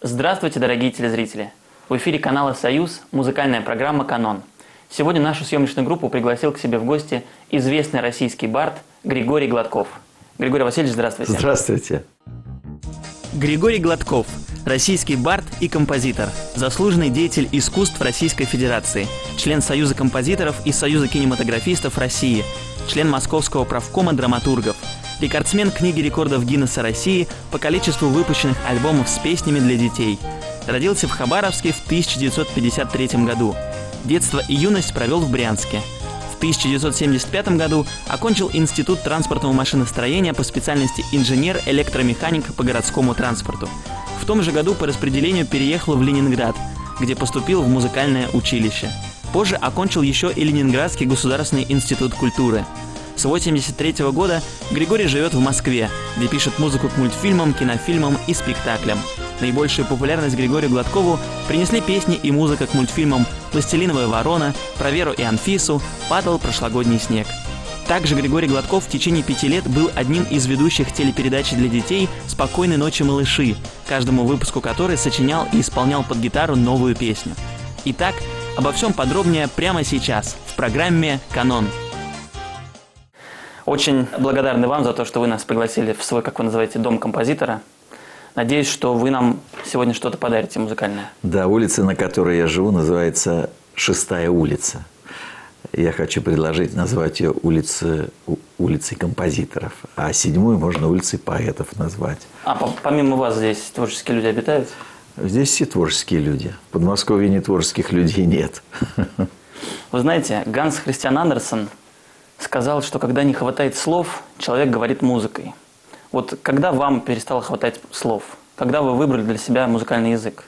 Здравствуйте, дорогие телезрители! В эфире канала «Союз» музыкальная программа «Канон». Сегодня нашу съемочную группу пригласил к себе в гости известный российский бард Григорий Гладков. Григорий Васильевич, здравствуйте. Здравствуйте. Григорий Гладков – российский бард и композитор, заслуженный деятель искусств Российской Федерации, член Союза композиторов и Союза кинематографистов России, член Московского правкома драматургов, рекордсмен книги рекордов Гиннесса России по количеству выпущенных альбомов с песнями для детей. Родился в Хабаровске в 1953 году. Детство и юность провел в Брянске. В 1975 году окончил Институт транспортного машиностроения по специальности инженер-электромеханик по городскому транспорту. В том же году по распределению переехал в Ленинград, где поступил в музыкальное училище. Позже окончил еще и Ленинградский государственный институт культуры. С 1983 года Григорий живет в Москве, где пишет музыку к мультфильмам, кинофильмам и спектаклям. Наибольшую популярность Григорию Гладкову принесли песни и музыка к мультфильмам «Пластилиновая ворона», «Про Веру и Анфису», «Падал прошлогодний снег». Также Григорий Гладков в течение 5 лет был одним из ведущих телепередачи для детей «Спокойной ночи, малыши», каждому выпуску которой сочинял и исполнял под гитару новую песню. Итак, обо всем подробнее прямо сейчас в программе «Канон». Очень благодарны вам за то, что вы нас пригласили в свой, как вы называете, дом композитора. Надеюсь, что вы нам сегодня что-то подарите музыкальное. Да, улица, на которой я живу, называется Шестая улица. Я хочу предложить назвать ее улицей композиторов, а 7-ю можно улицей поэтов назвать. А помимо вас здесь творческие люди обитают? Здесь все творческие люди. В Подмосковье не творческих людей нет. Вы знаете, Ганс Христиан Андерсен сказал, что когда не хватает слов, человек говорит музыкой. Вот когда вам перестало хватать слов? Когда вы выбрали для себя музыкальный язык?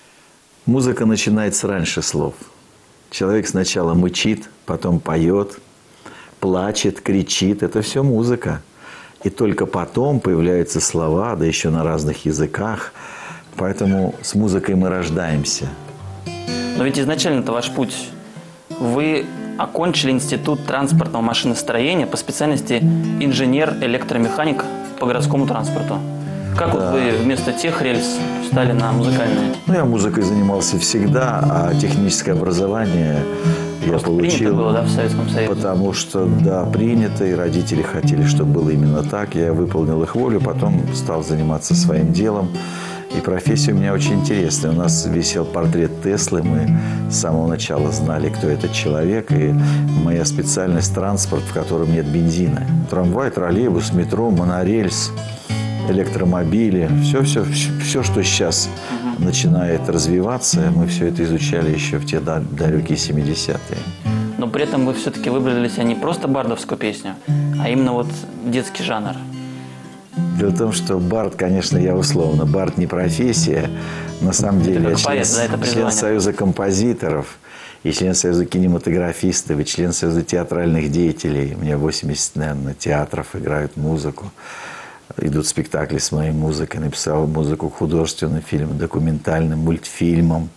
Музыка начинается раньше слов. Человек сначала мычит, потом поет, плачет, кричит. Это все музыка. И только потом появляются слова, да еще на разных языках. Поэтому с музыкой мы рождаемся. Но ведь изначально-то ваш путь. Вы окончили Институт транспортного машиностроения по специальности инженер-электромеханик по городскому транспорту. Как вот вы вместо тех рельс встали на музыкальные? Ну, я музыкой занимался всегда, а техническое образование я получил. Принято было, да, в Советском Союзе? Потому что, да, принято, и родители хотели, чтобы было именно так. Я выполнил их волю, потом стал заниматься своим делом. И профессия у меня очень интересная. У нас висел портрет Теслы. Мы с самого начала знали, кто этот человек. И моя специальность – транспорт, в котором нет бензина. Трамвай, троллейбус, метро, монорельс, электромобили. Все, что сейчас начинает развиваться, мы все это изучали еще в те далекие 70-е. Но при этом вы все-таки выбрали для себя не просто бардовскую песню, а именно вот детский жанр. Дело в том, что бард, конечно, я условно. Бард не профессия. На самом деле я член Союза композиторов, и член Союза кинематографистов, и член Союза театральных деятелей. У меня 80, наверное, театров играют музыку. Идут спектакли с моей музыкой. Написал музыку к художественным фильмам, документальным, мультфильмам.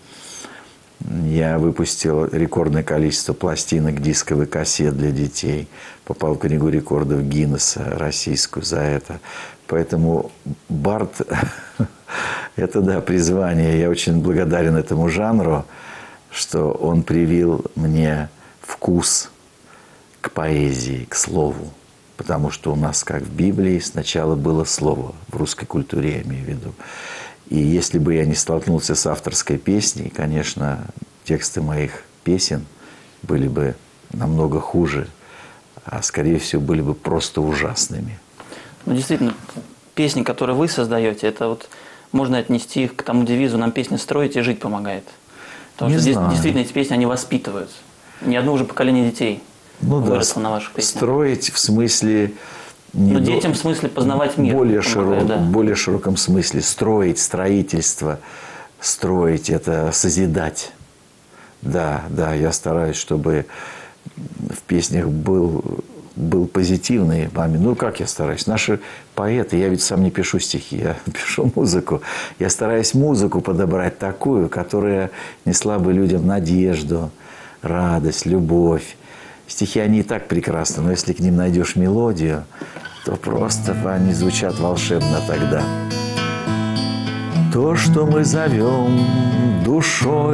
Я выпустил рекордное количество пластинок, дисковых кассет для детей. Попал в книгу рекордов Гиннесса российскую за это. Поэтому бард – это, да, призвание. Я очень благодарен этому жанру, что он привил мне вкус к поэзии, к слову. Потому что у нас, как в Библии, сначала было слово, в русской культуре я имею в виду. И если бы я не столкнулся с авторской песней, конечно, тексты моих песен были бы намного хуже, а, скорее всего, были бы просто ужасными. Ну, действительно, песни, которые вы создаете, это вот можно отнести их к тому девизу «Нам песни строить и жить помогает». Потому что действительно эти песни, они воспитывают. Ни одно уже поколение детей выросло на ваших песнях. Строить в смысле... детям в смысле познавать мир. Более широком смысле. Строить, строительство. Строить – это созидать. Да, я стараюсь, чтобы в песнях был позитивный момент. Ну, как я стараюсь? Наши поэты, я ведь сам не пишу стихи, я пишу музыку. Я стараюсь музыку подобрать такую, которая несла бы людям надежду, радость, любовь. Стихи, они и так прекрасны, но если к ним найдешь мелодию, то просто они звучат волшебно тогда. То, что мы зовем душой,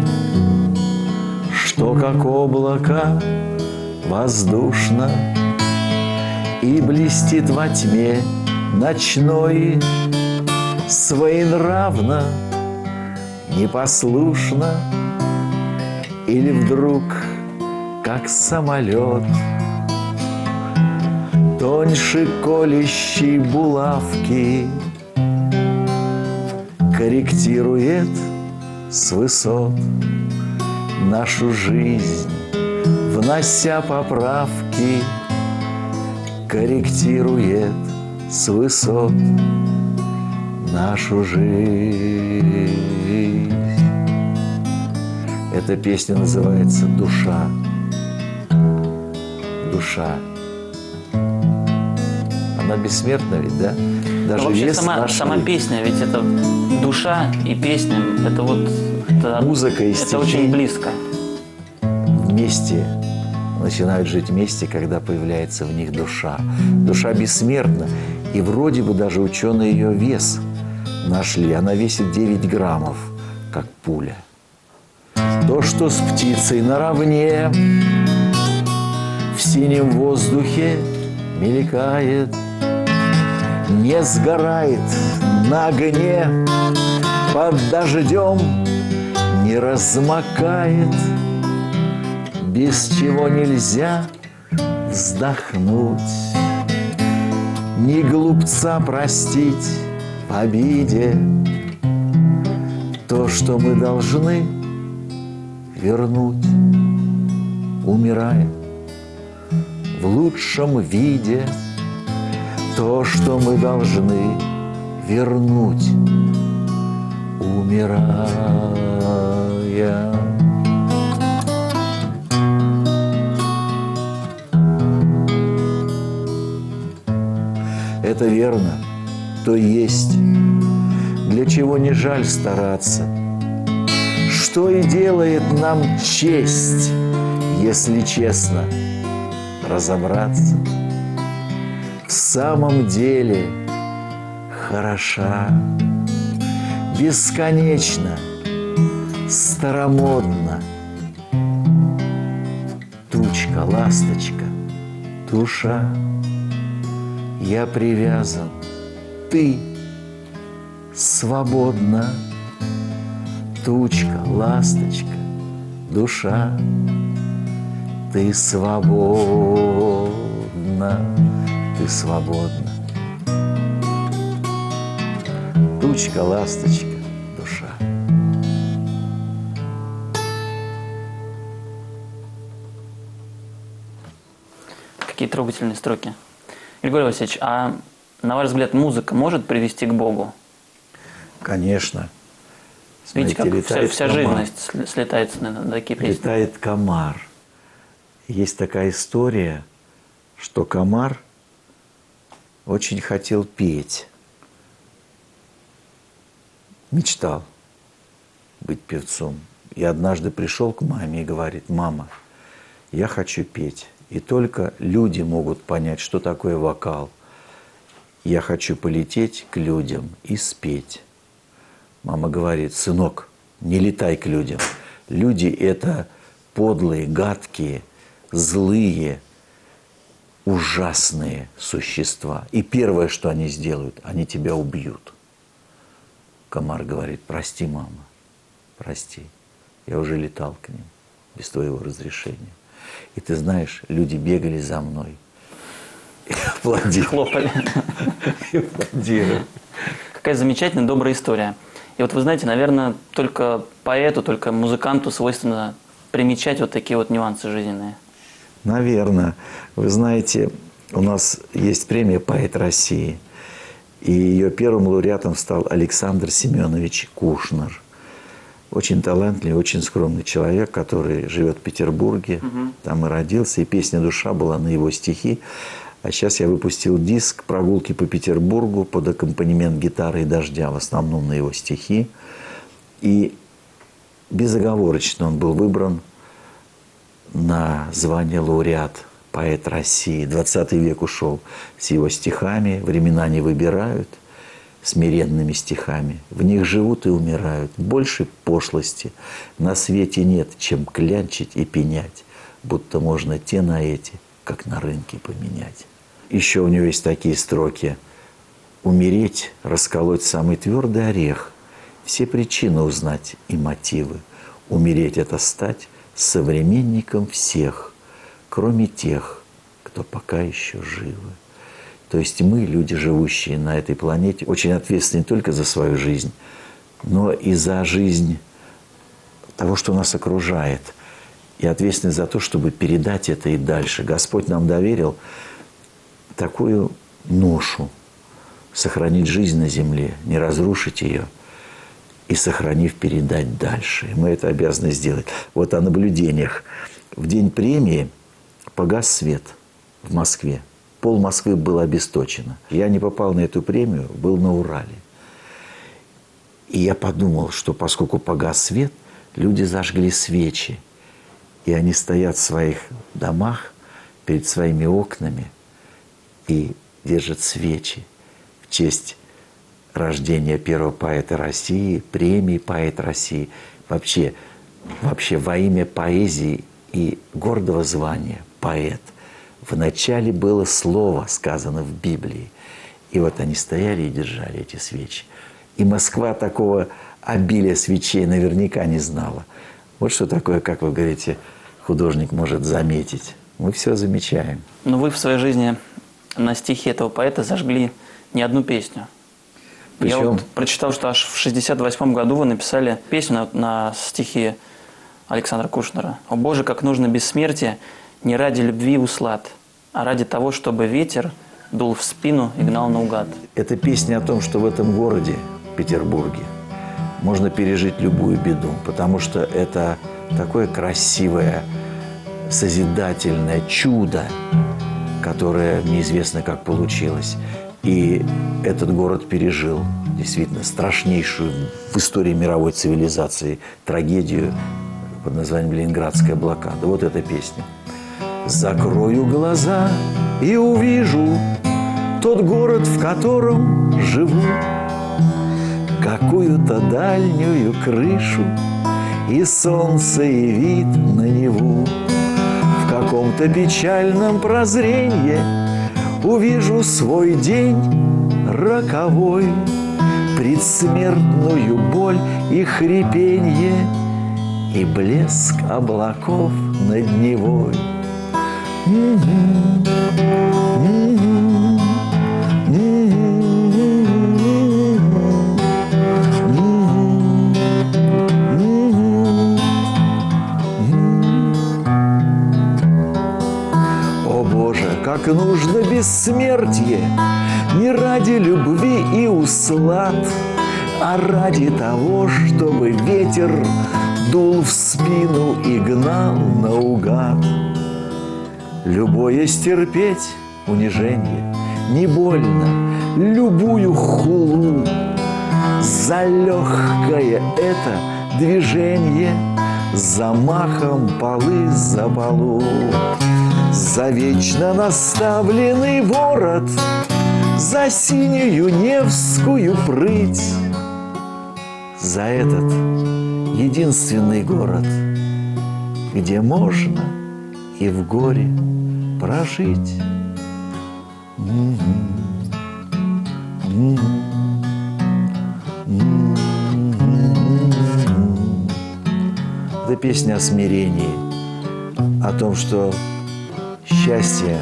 что как облако воздушно и блестит во тьме ночной, своенравно, непослушно, или вдруг, как самолет, тоньше колющей булавки, корректирует с высот нашу жизнь, внося поправки, корректирует с высот нашу жизнь. Эта песня называется «Душа». Душа. Она бессмертна ведь, да? Даже вообще сама песня, ведь это душа и песня, это вот... Это, музыка и стихи. Это очень близко. Вместе начинают жить вместе, когда появляется в них душа. Душа бессмертна. И вроде бы даже ученые ее вес нашли. Она весит 9 граммов, как пуля. То, что с птицей наравне в синем воздухе мелькает, не сгорает на огне, под дождем не размокает, без чего нельзя вздохнуть, ни глупца простить в обиде. То, что мы должны вернуть, умирая в лучшем виде. То, что мы должны вернуть, умирая. Это верно, то есть, для чего не жаль стараться, что и делает нам честь, если честно разобраться. В самом деле хороша, бесконечно, старомодна. Тучка, ласточка, душа, я привязан, ты свободна. Тучка, ласточка, душа, ты свободна, ты свободна. Тучка, ласточка, душа. Какие трогательные строки. Григорий Васильевич, а на ваш взгляд, музыка может привести к Богу? Конечно. Видите, как вся живность слетается на такие песни. Летает комар. Есть такая история, что комар очень хотел петь. Мечтал быть певцом. И однажды пришел к маме и говорит: мама, я хочу петь. И только люди могут понять, что такое вокал. Я хочу полететь к людям и спеть. Мама говорит: сынок, не летай к людям. Люди – это подлые, гадкие, злые, ужасные существа. И первое, что они сделают, они тебя убьют. Комар говорит: прости, мама, прости. Я уже летал к ним без твоего разрешения. И ты знаешь, люди бегали за мной. И аплодировали. Хлопали. И аплодировали. Какая замечательная, добрая история. И вот вы знаете, наверное, только поэту, только музыканту свойственно примечать вот такие вот нюансы жизненные. Наверное. Вы знаете, у нас есть премия «Поэт России». И ее первым лауреатом стал Александр Семенович Кушнер. Очень талантливый, очень скромный человек, который живет в Петербурге. Там и родился. И песня «Душа» была на его стихи. А сейчас я выпустил диск «Прогулки по Петербургу» под аккомпанемент гитары и дождя, в основном на его стихи. И безоговорочно он был выбран на звание лауреат «Поэт России». 20 век ушел с его стихами, времена не выбирают. смиренными стихами. В них живут и умирают. Больше пошлости на свете нет, чем клянчить и пенять, будто можно те на эти, как на рынке, поменять. Еще у него есть такие строки. Умереть, расколоть самый твердый орех, все причины узнать и мотивы. Умереть – это стать современником всех, кроме тех, кто пока еще живы. То есть мы, люди, живущие на этой планете, очень ответственны не только за свою жизнь, но и за жизнь того, что нас окружает. И ответственны за то, чтобы передать это и дальше. Господь нам доверил такую ношу – сохранить жизнь на земле, не разрушить ее и, сохранив, передать дальше. И мы это обязаны сделать. Вот о наблюдениях. В день премии погас свет в Москве. Пол Москвы было обесточено. Я не попал на эту премию, был на Урале. И я подумал, что поскольку погас свет, люди зажгли свечи. И они стоят в своих домах, перед своими окнами и держат свечи в честь рождения первого поэта России, премии «Поэт России». Вообще во имя поэзии и гордого звания «поэт». Вначале было слово, сказано в Библии. И вот они стояли и держали эти свечи. И Москва такого обилия свечей наверняка не знала. Вот что такое, как вы говорите, художник может заметить. Мы все замечаем. Но вы в своей жизни на стихи этого поэта зажгли не одну песню. Причем? Я вот прочитал, что аж в 1968 году вы написали песню на стихи Александра Кушнера. «О Боже, как нужно бессмертие, не ради любви услад, а ради того, чтобы ветер дул в спину и гнал наугад». Это песня о том, что в этом городе, Петербурге, можно пережить любую беду, потому что это такое красивое, созидательное чудо, которое неизвестно, как получилось. И этот город пережил действительно страшнейшую в истории мировой цивилизации трагедию под названием «Ленинградская блокада». Вот эта песня. Закрою глаза и увижу тот город, в котором живу, какую-то дальнюю крышу и солнце, и вид на Неву. В каком-то печальном прозренье увижу свой день роковой, предсмертную боль и хрипенье, и блеск облаков над Невой. О Боже, как нужно бессмертие, не ради любви и услад, а ради того, чтобы ветер дул в спину и гнал наугад. Любое стерпеть унижение, не больно, любую хулу. За легкое это движение, замахом полы за полу. За вечно наставленный ворот, за синюю невскую прыть, за этот единственный город, где можно и в горе прожить. Это песня о смирении, о том, что счастье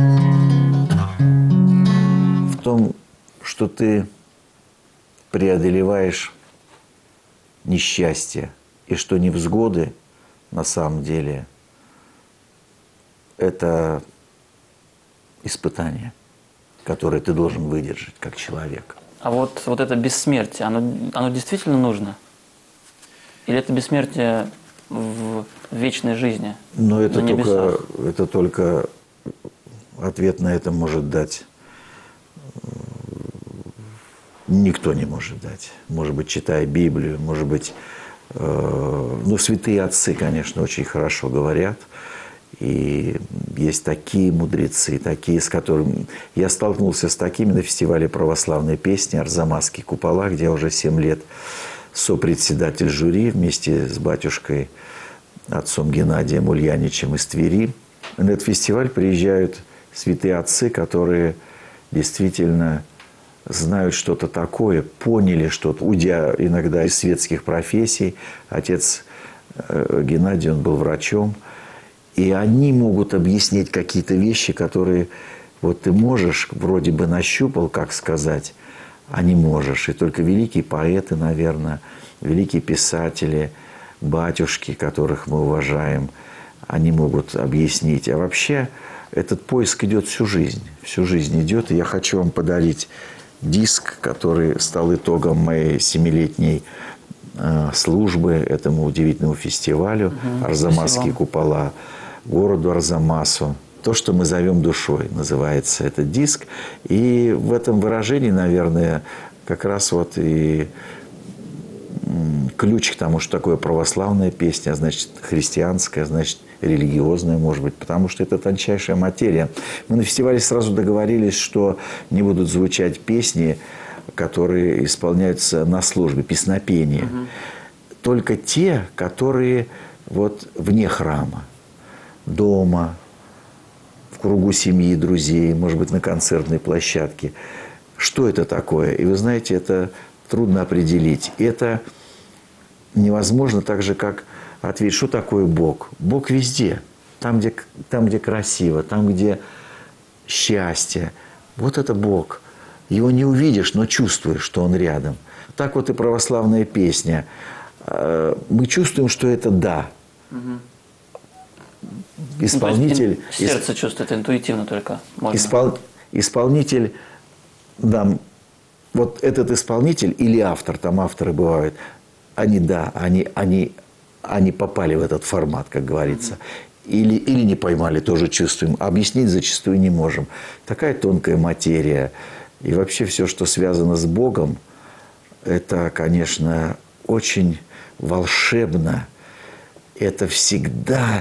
в том, что ты преодолеваешь несчастье, и что невзгоды на самом деле это испытание, которое ты должен выдержать как человек. А вот это бессмертие, оно действительно нужно? Или это бессмертие в вечной жизни? Но это только ответ на это может дать. Никто не может дать. Может быть, читая Библию, может быть, святые отцы, конечно, очень хорошо говорят. И есть такие мудрецы, такие, с которыми... Я столкнулся с такими на фестивале православной песни «Арзамасские купола», где уже 7 лет сопредседатель жюри вместе с батюшкой, отцом Геннадием Ульяничем из Твери. На этот фестиваль приезжают святые отцы, которые действительно знают что-то такое, поняли что-то, уйдя иногда из светских профессий. Отец Геннадий, он был врачом. И они могут объяснить какие-то вещи, которые вот ты можешь, вроде бы нащупал, как сказать, а не можешь. И только великие поэты, наверное, великие писатели, батюшки, которых мы уважаем, они могут объяснить. А вообще этот поиск идет всю жизнь. Всю жизнь идет. И я хочу вам подарить диск, который стал итогом моей 7-летней службы этому удивительному фестивалю «Арзамасские купола», городу Арзамасу. То, что мы зовем душой, называется этот диск. И в этом выражении, наверное, как раз вот и ключ к тому, что такое православная песня, а значит, христианская, а значит, религиозная, может быть, потому что это тончайшая материя. Мы на фестивале сразу договорились, что не будут звучать песни, которые исполняются на службе, песнопения. Только те, которые вот вне храма, дома, в кругу семьи, друзей, может быть, на концертной площадке. Что это такое? И вы знаете, это трудно определить. Это невозможно так же, как ответить, что такое Бог. Бог везде. Там, где красиво, там, где счастье. Вот это Бог. Его не увидишь, но чувствуешь, что Он рядом. Так вот и православная песня. Мы чувствуем, что это «да». Исполнитель... Сердце чувствует интуитивно только. Можно. Исполнитель, да, вот этот исполнитель или автор, там авторы бывают, они попали в этот формат, как говорится. Или не поймали, тоже чувствуем. Объяснить зачастую не можем. Такая тонкая материя. И вообще все, что связано с Богом, это, конечно, очень волшебно. Это всегда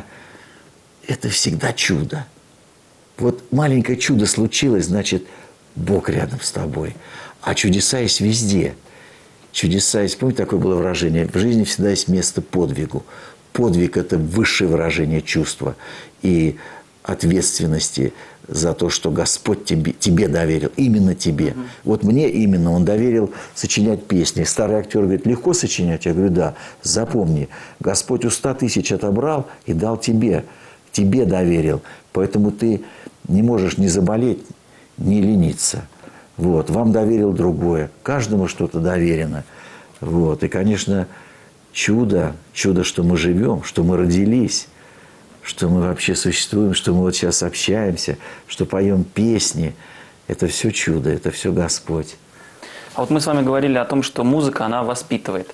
чудо. Вот маленькое чудо случилось, значит, Бог рядом с тобой. А чудеса есть везде. Чудеса есть. Помните, такое было выражение? В жизни всегда есть место подвигу. Подвиг – это высшее выражение чувства и ответственности за то, что Господь тебе доверил. Именно тебе. Вот мне именно Он доверил сочинять песни. Старый актер говорит, легко сочинять? Я говорю, да. Запомни, Господь у 100 тысяч отобрал и дал тебе. Тебе доверил. Поэтому ты не можешь ни заболеть, ни лениться. Вот. Вам доверил другое. Каждому что-то доверено. Вот. И, конечно, чудо, что мы живем, что мы родились, что мы вообще существуем, что мы вот сейчас общаемся, что поем песни. Это все чудо, это все Господь. А вот мы с вами говорили о том, что музыка, она воспитывает.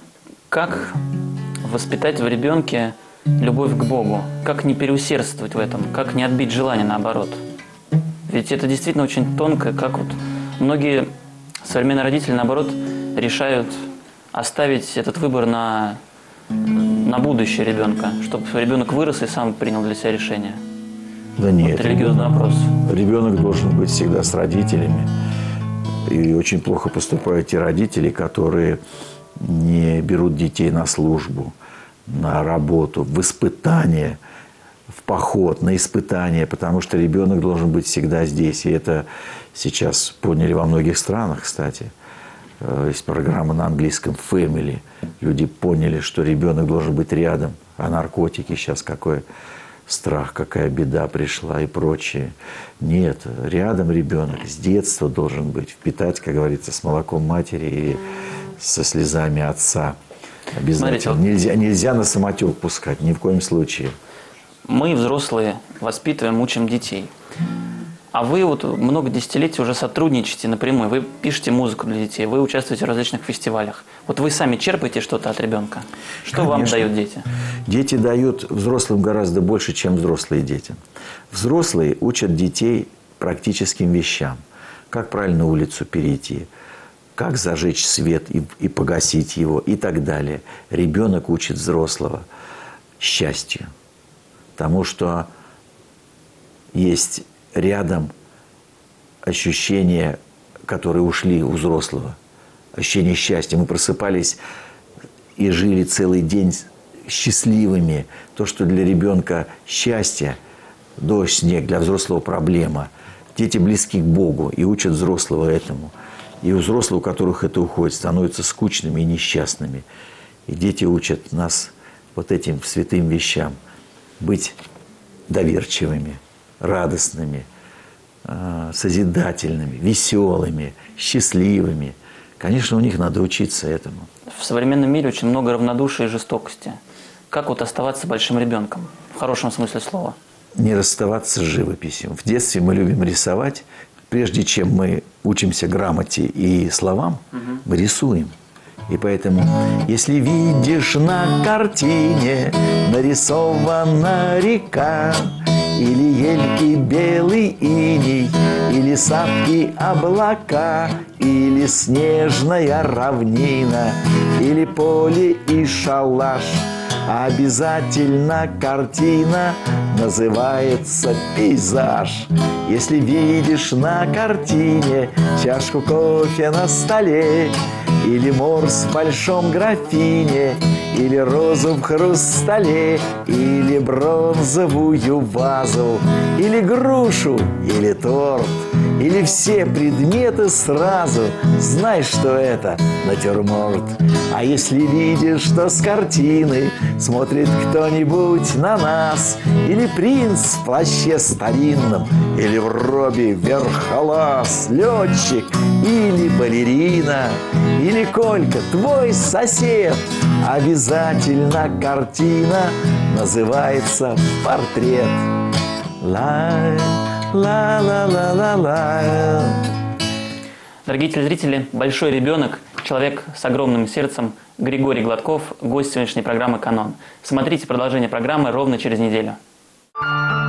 Как воспитать в ребенке любовь к Богу? Как не переусердствовать в этом? Как не отбить желание наоборот? Ведь это действительно очень тонко, как вот многие современные родители, наоборот, решают оставить этот выбор на будущее ребенка, чтобы ребенок вырос и сам принял для себя решение. Да нет. Вот религиозный вопрос. Ребенок должен быть всегда с родителями. И очень плохо поступают те родители, которые не берут детей на службу, на работу, в испытание, в поход, на испытание, потому что ребенок должен быть всегда здесь. И это сейчас поняли во многих странах, кстати. Есть программа на английском «Family». Люди поняли, что ребенок должен быть рядом. А наркотики сейчас какой страх, какая беда пришла и прочее. Нет, рядом ребенок с детства должен быть. Впитать, как говорится, с молоком матери и со слезами отца. Обязательно. Смотрите, нельзя на самотек пускать, ни в коем случае. Мы, взрослые, воспитываем, учим детей. А вы вот много десятилетий уже сотрудничаете напрямую. Вы пишете музыку для детей, вы участвуете в различных фестивалях. Вот вы сами черпаете что-то от ребенка? Что Конечно. Вам дают дети? Дети дают взрослым гораздо больше, чем взрослые дети. Взрослые учат детей практическим вещам. Как правильно улицу перейти, как зажечь свет и погасить его и так далее. Ребенок учит взрослого счастью. Потому что есть рядом ощущения, которые ушли у взрослого. Ощущение счастья. Мы просыпались и жили целый день счастливыми. То, что для ребенка счастье, дождь, снег, для взрослого проблема. Дети близки к Богу и учат взрослого этому. И у взрослых, у которых это уходит, становятся скучными и несчастными. И дети учат нас вот этим святым вещам. Быть доверчивыми, радостными, созидательными, веселыми, счастливыми. Конечно, у них надо учиться этому. В современном мире очень много равнодушия и жестокости. Как вот оставаться большим ребенком? В хорошем смысле слова. Не расставаться с живописью. В детстве мы любим рисовать. Прежде чем мы учимся грамоте и словам, мы рисуем. И поэтому, если видишь на картине нарисована река, или ельки белый иней, или сапки облака, или снежная равнина, или поле и шалаш, обязательно картина называется пейзаж. Если видишь на картине чашку кофе на столе, или морс в большом графине, или розу в хрустале, или бронзовую вазу, или грушу, или торт, или все предметы сразу, знай, что это натюрморт. А если видишь, что с картины смотрит кто-нибудь на нас, или принц в плаще старинном, или в робе верхолаз, летчик или балерина, или Колька, твой сосед, обязательно картина называется портрет. Ла-ла-ла-ла-ла. Дорогие телезрители, большой ребенок, человек с огромным сердцем, Григорий Гладков, гость сегодняшней программы «Канон». Смотрите продолжение программы ровно через неделю.